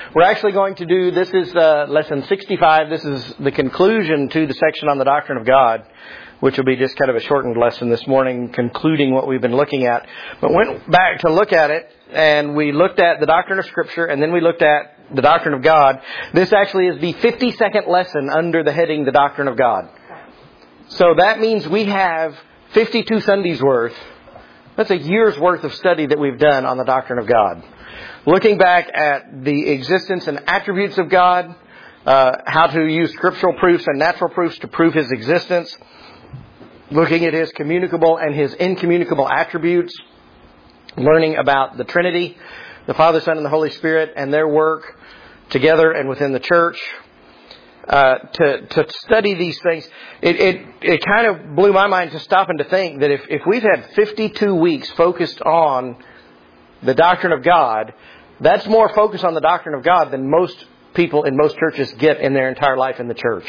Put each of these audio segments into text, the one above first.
We're actually going to do, this is lesson 65. This is the conclusion to the section on the doctrine of God, which will be just kind of a shortened lesson this morning, concluding what we've been looking at. But went back to look at it, and we looked at the doctrine of Scripture, and then we looked at the doctrine of God. This actually is the 52nd lesson under the heading, the doctrine of God. So that means we have 52 Sundays worth. That's a year's worth of study that we've done on the doctrine of God. Looking back at the existence and attributes of God, how to use scriptural proofs and natural proofs to prove His existence, looking at His communicable and His incommunicable attributes, learning about the Trinity, the Father, Son, and the Holy Spirit, and their work together and within the church. To study these things, it kind of blew my mind to stop and to think that if we've had 52 weeks focused on the doctrine of God, that's more focus on the doctrine of God than most people in most churches get in their entire life in the church.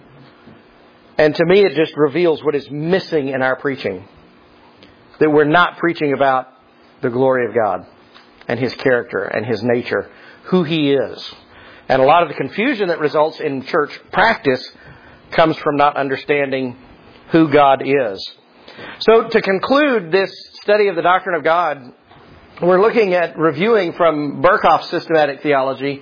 And to me, it just reveals what is missing in our preaching. That we're not preaching about the glory of God and His character and His nature, who He is. And a lot of the confusion that results in church practice comes from not understanding who God is. So to conclude this study of the doctrine of God, we're looking at reviewing from Berkhof's systematic theology.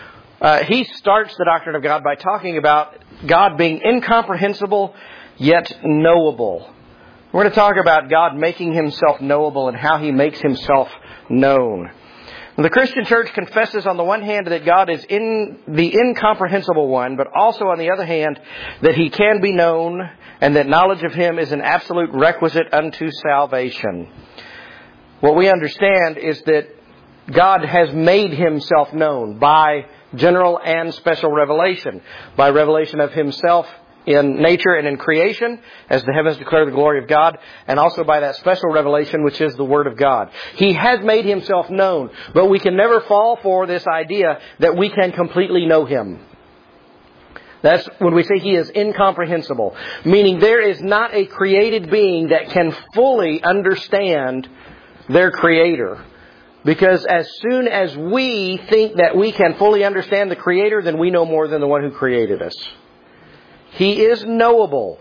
He starts the doctrine of God by talking about God being incomprehensible yet knowable. We're going to talk about God making Himself knowable and how He makes Himself known. The Christian church confesses on the one hand that God is in the incomprehensible one, but also on the other hand that He can be known and that knowledge of Him is an absolute requisite unto salvation. What we understand is that God has made Himself known by general and special revelation, by revelation of Himself in nature and in creation, as the heavens declare the glory of God, and also by that special revelation, which is the Word of God. He has made Himself known, but we can never fall for this idea that we can completely know Him. That's when we say He is incomprehensible, meaning there is not a created being that can fully understand their Creator. Because as soon as we think that we can fully understand the Creator, then we know more than the one who created us. He is knowable.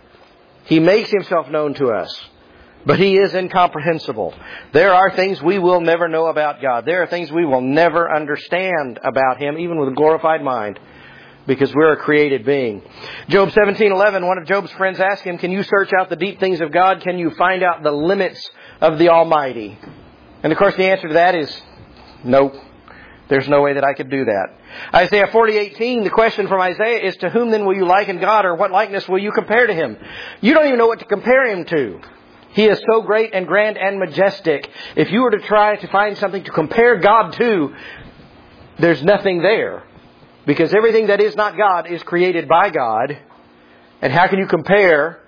He makes Himself known to us. But He is incomprehensible. There are things we will never know about God. There are things we will never understand about Him, even with a glorified mind, because we're a created being. Job 17:11, one of Job's friends asked him, "Can you search out the deep things of God? Can you find out the limits of the Almighty?" And of course the answer to that is no. There's no way that I could do that. Isaiah 40:18, the question from Isaiah is, "To whom then will you liken God, or what likeness will you compare to Him?" You don't even know what to compare Him to. He is so great and grand and majestic. If you were to try to find something to compare God to, there's nothing there. Because everything that is not God is created by God. And how can you compare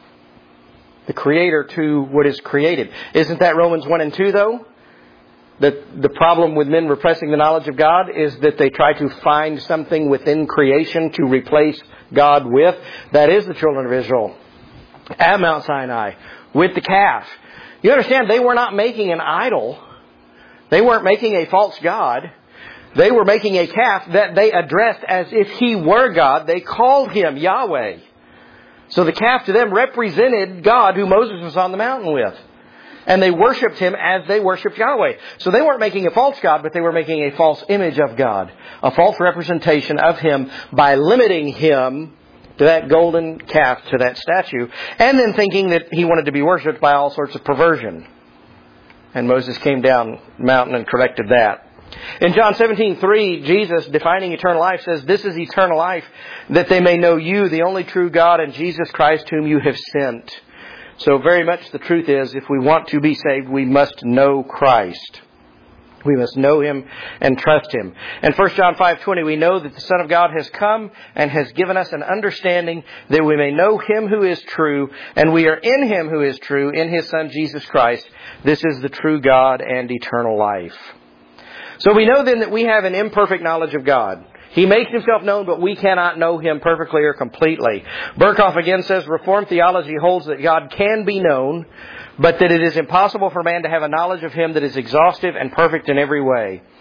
the Creator to what is created? Isn't that Romans 1 and 2 though? That the problem with men repressing the knowledge of God is that they try to find something within creation to replace God with. That is the children of Israel at Mount Sinai with the calf. You understand, they were not making an idol. They weren't making a false god. They were making a calf that they addressed as if He were God. They called Him Yahweh. So the calf to them represented God who Moses was on the mountain with. And they worshipped Him as they worshipped Yahweh. So they weren't making a false god, but they were making a false image of God. A false representation of Him by limiting Him to that golden calf, to that statue. And then thinking that He wanted to be worshipped by all sorts of perversion. And Moses came down the mountain and corrected that. In John 17:3, Jesus, defining eternal life, says, "This is eternal life, that they may know You, the only true God, and Jesus Christ, whom You have sent." So very much the truth is, if we want to be saved, we must know Christ. We must know Him and trust Him. And 1 John 5:20, we know that the Son of God has come and has given us an understanding that we may know Him who is true, and we are in Him who is true, in His Son Jesus Christ. This is the true God and eternal life. So we know then that we have an imperfect knowledge of God. He makes Himself known, but we cannot know Him perfectly or completely. Berkhof again says, Reformed theology holds that God can be known, but that it is impossible for man to have a knowledge of Him that is exhaustive and perfect in every way.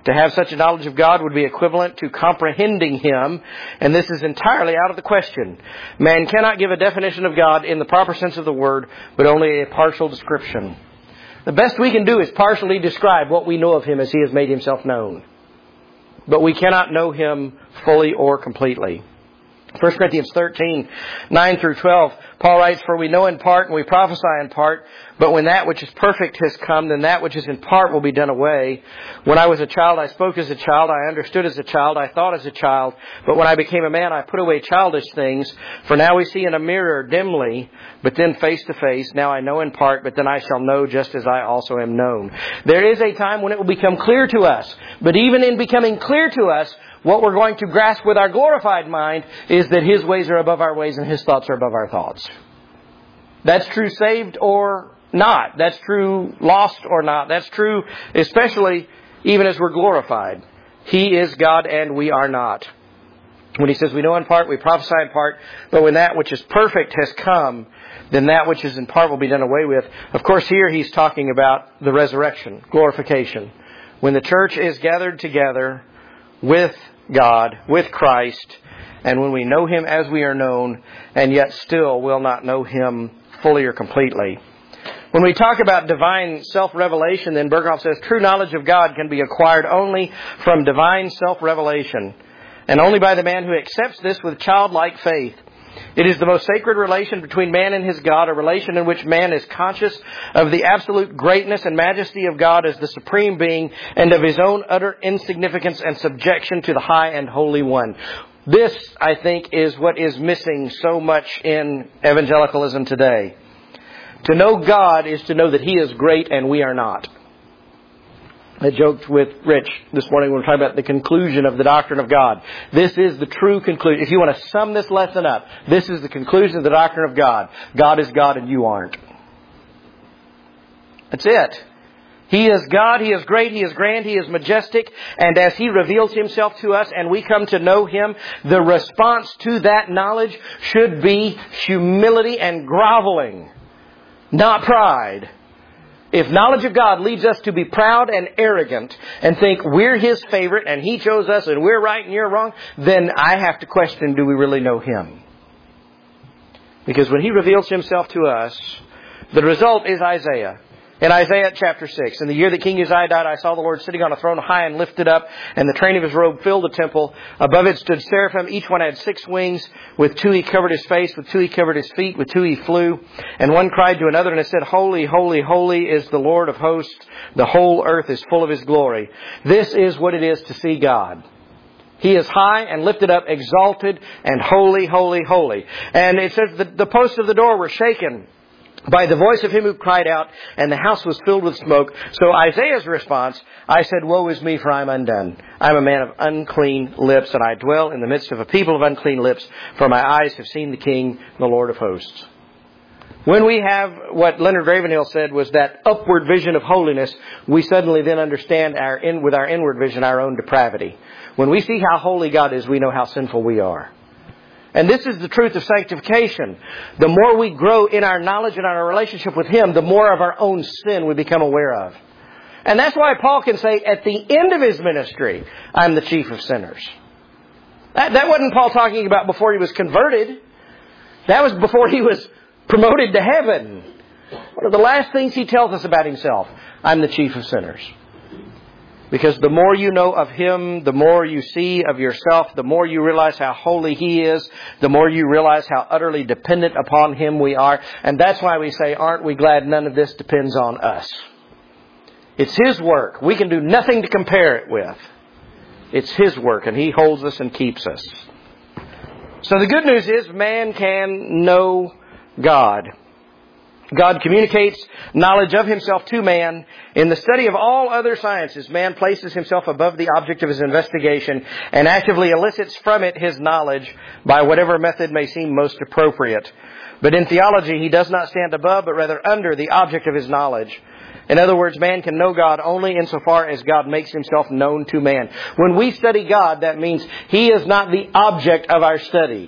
To have such a knowledge of God would be equivalent to comprehending Him, and this is entirely out of the question. Man cannot give a definition of God in the proper sense of the word, but only a partial description. The best we can do is partially describe what we know of Him as He has made Himself known. But we cannot know Him fully or completely. 1 Corinthians 13, 9 through 12, Paul writes, "For we know in part and we prophesy in part, but when that which is perfect has come, then that which is in part will be done away. When I was a child, I spoke as a child, I understood as a child, I thought as a child. But when I became a man, I put away childish things. For now we see in a mirror dimly, but then face to face. Now I know in part, but then I shall know just as I also am known." There is a time when it will become clear to us. But even in becoming clear to us, what we're going to grasp with our glorified mind is that His ways are above our ways and His thoughts are above our thoughts. That's true saved or not. That's true lost or not. That's true especially even as we're glorified. He is God and we are not. When He says we know in part, we prophesy in part, but when that which is perfect has come, then that which is in part will be done away with. Of course, here He's talking about the resurrection, glorification. When the church is gathered together with God, with Christ, and when we know Him as we are known, and yet still will not know Him fully or completely. When we talk about divine self-revelation, then Berkhoff says true knowledge of God can be acquired only from divine self-revelation, and only by the man who accepts this with childlike faith. It is the most sacred relation between man and his God, a relation in which man is conscious of the absolute greatness and majesty of God as the supreme being and of his own utter insignificance and subjection to the high and holy one. This, I think, is what is missing so much in evangelicalism today. To know God is to know that He is great and we are not. I joked with Rich this morning when we were talking about the conclusion of the doctrine of God. This is the true conclusion. If you want to sum this lesson up, this is the conclusion of the doctrine of God. God is God and you aren't. That's it. He is God, He is great, He is grand, He is majestic, and as He reveals Himself to us and we come to know Him, the response to that knowledge should be humility and groveling, not pride. If knowledge of God leads us to be proud and arrogant and think we're His favorite and He chose us and we're right and you're wrong, then I have to question, do we really know Him? Because when He reveals Himself to us, the result is Isaiah. In Isaiah chapter 6, in the year that King Uzziah died, I saw the Lord sitting on a throne high and lifted up, and the train of His robe filled the temple. Above it stood seraphim. Each one had 6 wings. With 2 He covered His face, with 2 He covered His feet, with 2 He flew. And one cried to another, and it said, "Holy, holy, holy is the Lord of hosts. The whole earth is full of His glory." This is what it is to see God. He is high and lifted up, exalted, and holy, holy, holy. And it says that the posts of the door were shaken by the voice of Him who cried out, and the house was filled with smoke. So Isaiah's response, I said, "Woe is me, for I am undone. I am a man of unclean lips, and I dwell in the midst of a people of unclean lips, for my eyes have seen the King, the Lord of hosts." When we have what Leonard Ravenhill said was that upward vision of holiness, we suddenly then understand with our inward vision our own depravity. When we see how holy God is, we know how sinful we are. And this is the truth of sanctification. The more we grow in our knowledge and our relationship with Him, the more of our own sin we become aware of. And that's why Paul can say at the end of his ministry, I'm the chief of sinners. That wasn't Paul talking about before he was converted. That was before he was promoted to heaven. One of the last things he tells us about himself, I'm the chief of sinners. Because the more you know of Him, the more you see of yourself, the more you realize how holy He is, the more you realize how utterly dependent upon Him we are. And that's why we say, aren't we glad none of this depends on us? It's His work. We can do nothing to compare it with. It's His work, and He holds us and keeps us. So the good news is man can know God. God communicates knowledge of Himself to man. In the study of all other sciences, man places himself above the object of his investigation and actively elicits from it his knowledge by whatever method may seem most appropriate. But in theology, he does not stand above, but rather under the object of his knowledge. In other words, man can know God only insofar as God makes Himself known to man. When we study God, that means He is not the object of our study.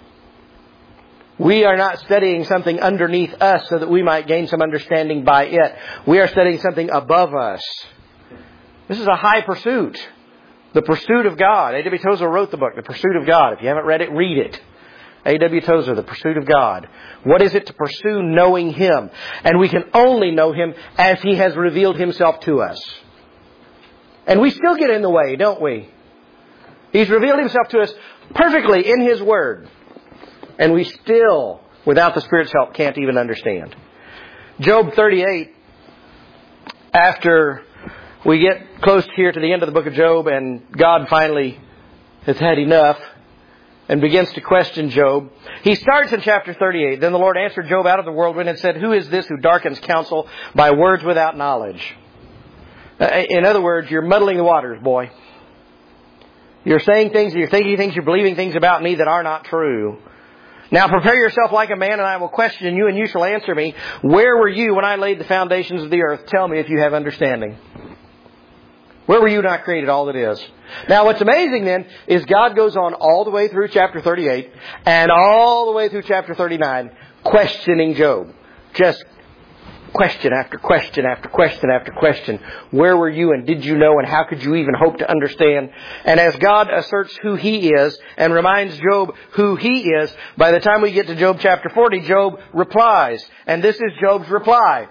We are not studying something underneath us so that we might gain some understanding by it. We are studying something above us. This is a high pursuit. The Pursuit of God. A.W. Tozer wrote the book, The Pursuit of God. If you haven't read it, read it. A.W. Tozer, The Pursuit of God. What is it to pursue? Knowing Him. And we can only know Him as He has revealed Himself to us. And we still get in the way, don't we? He's revealed Himself to us perfectly in His Word. And we still, without the Spirit's help, can't even understand. Job 38, after we get close here to the end of the book of Job and God finally has had enough and begins to question Job. He starts in chapter 38. Then the Lord answered Job out of the whirlwind and said, "Who is this who darkens counsel by words without knowledge?" In other words, you're muddling the waters, boy. You're saying things, you're thinking things, you're believing things about me that are not true. Now prepare yourself like a man, and I will question you, and you shall answer me. Where were you when I laid the foundations of the earth? Tell me if you have understanding. Where were you when I created all that is? Now what's amazing then is God goes on all the way through chapter 38 and all the way through chapter 39 questioning Job. Just question after question after question after question. Where were you and did you know and how could you even hope to understand? And as God asserts who He is and reminds Job who He is, by the time we get to Job chapter 40, Job replies. And this is Job's reply.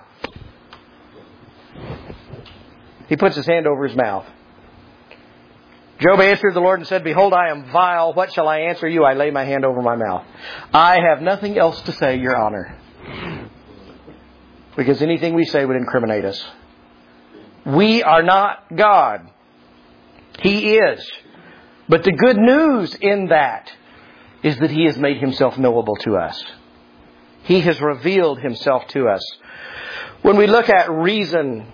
He puts his hand over his mouth. Job answered the Lord and said, "Behold, I am vile. What shall I answer you? I lay my hand over my mouth. I have nothing else to say, Your Honor." Because anything we say would incriminate us. We are not God. He is. But the good news in that is that He has made Himself knowable to us. He has revealed Himself to us. When we look at reason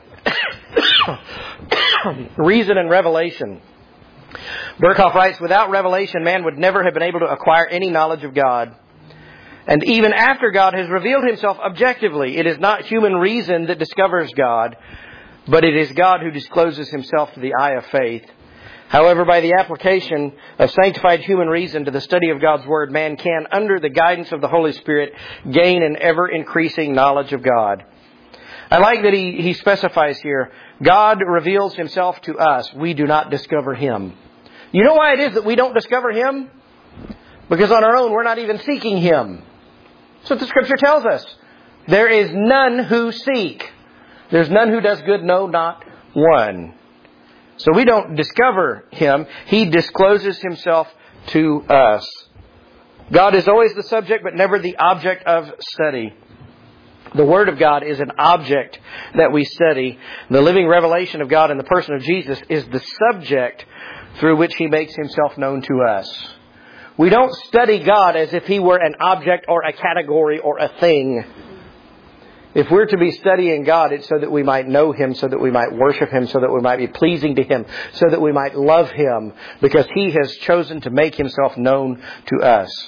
and revelation, Berkhoff writes, without revelation, man would never have been able to acquire any knowledge of God. And even after God has revealed Himself objectively, it is not human reason that discovers God, but it is God who discloses Himself to the eye of faith. However, by the application of sanctified human reason to the study of God's Word, man can, under the guidance of the Holy Spirit, gain an ever-increasing knowledge of God. I like that he specifies here, God reveals Himself to us. We do not discover Him. You know why it is that we don't discover Him? Because on our own, we're not even seeking Him. That's what the Scripture tells us. There is none who seek. There's none who does good, no, not one. So we don't discover Him. He discloses Himself to us. God is always the subject, but never the object of study. The Word of God is an object that we study. The living revelation of God in the person of Jesus is the subject through which He makes Himself known to us. We don't study God as if He were an object or a category or a thing. If we're to be studying God, it's so that we might know Him, so that we might worship Him, so that we might be pleasing to Him, so that we might love Him, because He has chosen to make Himself known to us.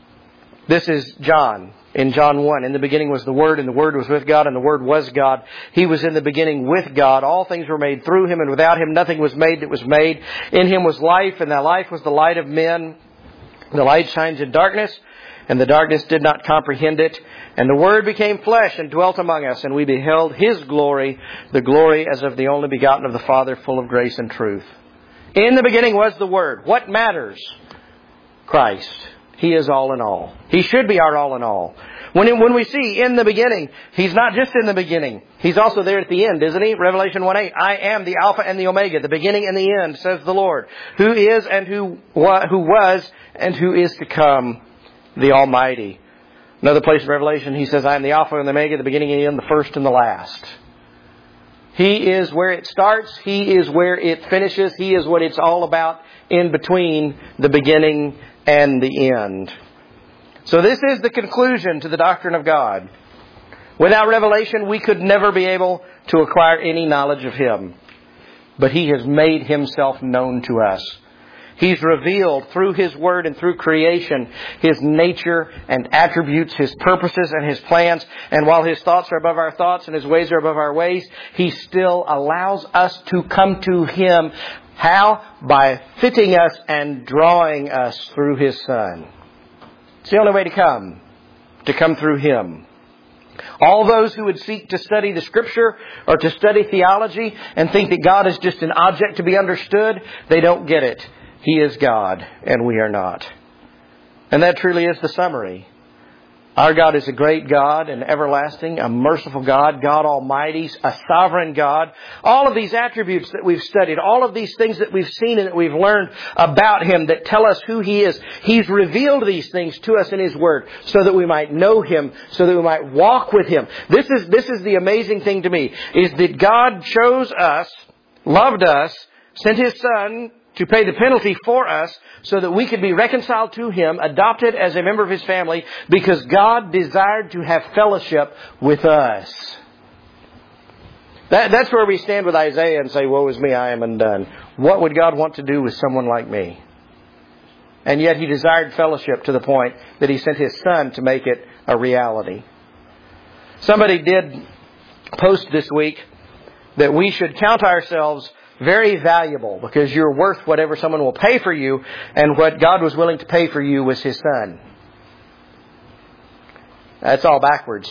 This is John. In John 1, in the beginning was the Word, and the Word was with God, and the Word was God. He was in the beginning with God. All things were made through Him, and without Him nothing was made that was made. In Him was life, and that life was the light of men. The light shines in darkness, and the darkness did not comprehend it. And the Word became flesh and dwelt among us, and we beheld His glory, the glory as of the only begotten of the Father, full of grace and truth. In the beginning was the Word. What matters? Christ. He is all in all. He should be our all in all. When we see in the beginning, He's not just in the beginning. He's also there at the end, isn't He? Revelation 1:8. I am the Alpha and the Omega, the beginning and the end, says the Lord. Who is and who was and who is to come, the Almighty. Another place in Revelation, He says, I am the Alpha and the Omega, the beginning and the end, the first and the last. He is where it starts. He is where it finishes. He is what it's all about in between the beginning and the end. So this is the conclusion to the doctrine of God. Without revelation, we could never be able to acquire any knowledge of Him. But He has made Himself known to us. He's revealed through His Word and through creation His nature and attributes, His purposes and His plans. And while His thoughts are above our thoughts and His ways are above our ways, He still allows us to come to Him. How? By fitting us and drawing us through His Son. It's the only way to come through Him. All those who would seek to study the Scripture or to study theology and think that God is just an object to be understood, they don't get it. He is God and we are not. And that truly is the summary. Our God is a great God, an everlasting, a merciful God, God Almighty, a sovereign God. All of these attributes that we've studied, all of these things that we've seen and that we've learned about Him that tell us who He is. He's revealed these things to us in His Word so that we might know Him, so that we might walk with Him. This is the amazing thing to me, is that God chose us, loved us, sent His Son to pay the penalty for us so that we could be reconciled to Him, adopted as a member of His family, because God desired to have fellowship with us. That's where we stand with Isaiah and say, woe is me, I am undone. What would God want to do with someone like me? And yet He desired fellowship to the point that He sent His Son to make it a reality. Somebody did post this week that we should count ourselves very valuable because you're worth whatever someone will pay for you, and what God was willing to pay for you was His Son. That's all backwards.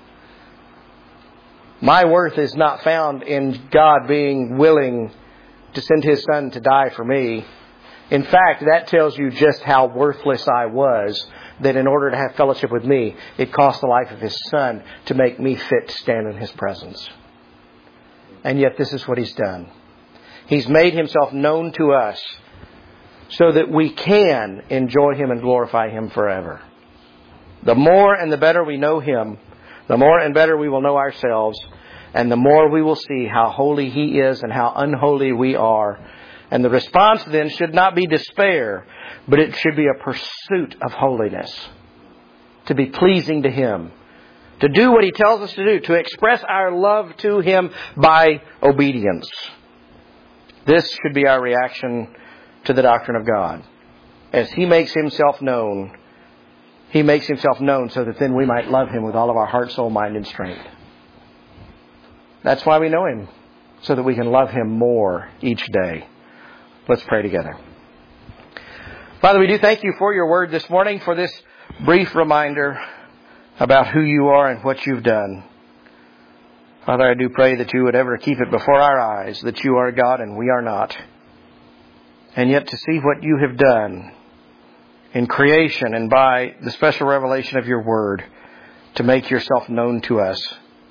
My worth is not found in God being willing to send His Son to die for me. In fact, that tells you just how worthless I was, that in order to have fellowship with me, it cost the life of His Son to make me fit to stand in His presence. And yet this is what He's done. He's made Himself known to us so that we can enjoy Him and glorify Him forever. The more and the better we know Him, the more and better we will know ourselves, and the more we will see how holy He is and how unholy we are. And the response then should not be despair, but it should be a pursuit of holiness. To be pleasing to Him. To do what He tells us to do. To express our love to Him by obedience. This should be our reaction to the doctrine of God. As He makes Himself known, He makes Himself known so that then we might love Him with all of our heart, soul, mind, and strength. That's why we know Him, so that we can love Him more each day. Let's pray together. Father, we do thank You for Your Word this morning, for this brief reminder about who You are and what You've done. Father, I do pray that You would ever keep it before our eyes that You are God and we are not. And yet to see what You have done in creation and by the special revelation of Your Word to make Yourself known to us.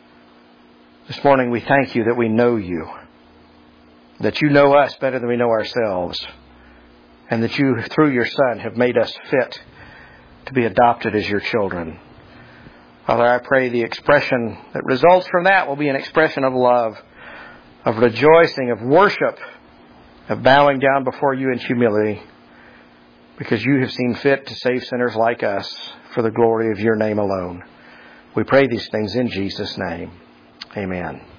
This morning we thank You that we know You. That You know us better than we know ourselves. And that You, through Your Son, have made us fit to be adopted as Your children. Father, I pray the expression that results from that will be an expression of love, of rejoicing, of worship, of bowing down before You in humility, because You have seen fit to save sinners like us for the glory of Your name alone. We pray these things in Jesus' name. Amen.